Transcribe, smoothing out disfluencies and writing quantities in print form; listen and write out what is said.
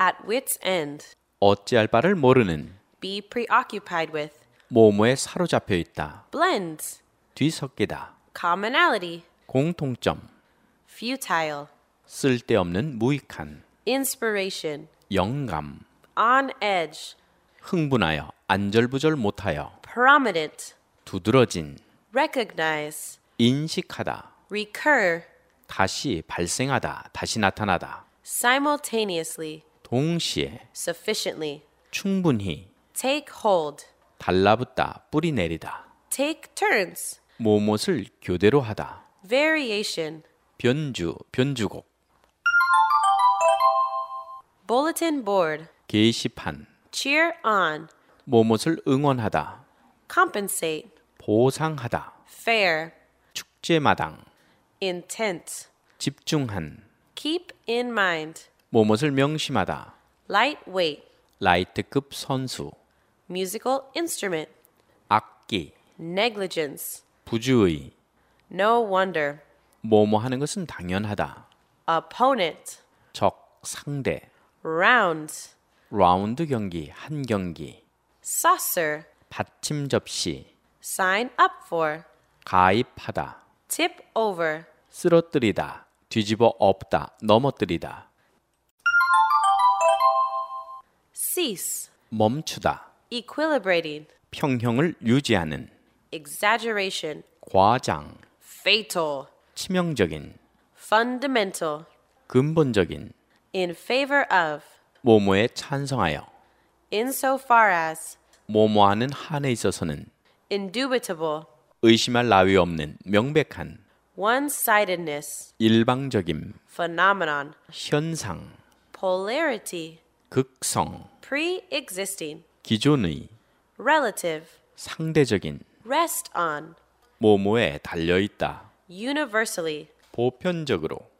At wit's end. 어찌할 바를 모르는 Be preoccupied with. 뭐뭐에 사로잡혀 있다. Blend. 뒤섞이다. Commonality. 공통점. Futile. 쓸데없는 무익한. Inspiration. 영감. On edge. 흥분하여 안절부절 못하여. Prominent. 두드러진. Recognize. 인식하다. Recur. 다시 발생하다. 다시 나타나다. Simultaneously. 동시에. Sufficiently. 충분히. Take hold. 달라붙다. 뿌리 내리다. Take turns. 뭐뭇을 교대로 하다. Variation. 변주, 변주곡. Bulletin board. 게시판. Cheer on. 뭐뭇을 응원하다. Compensate. 보상하다. Fair. 축제마당. Intent. 집중한. Keep in mind. 뭐뭇을 명심하다. Lightweight. 라이트급 선수. Musical instrument. 악기. Negligence. 부주의. No wonder. 뭐뭐 하는 것은 당연하다. Opponent. 적, 상대. Round. 라운드 경기, 한 경기. Saucer. 받침 접시. Sign up for. 가입하다. Tip over. 쓰러뜨리다. 뒤집어 엎다. 넘어뜨리다. Cease. 멈추다. Equilibrating. 평형을 유지하는. Exaggeration. 과장. Fatal. 치명적인. Fundamental. 근본적인. In favor of. 뭐뭐에 찬성하여. Insofar as. 뭐뭐하는 한에 있어서는. Indubitable. 의심할 나위 없는 명백한. One-sidedness. 일방적임. Phenomenon. 현상. Polarity. 극성. Pre-existing. 기존의. Relative. 상대적인. Rest on. 뭐뭐에 달려있다. Universally. 보편적으로.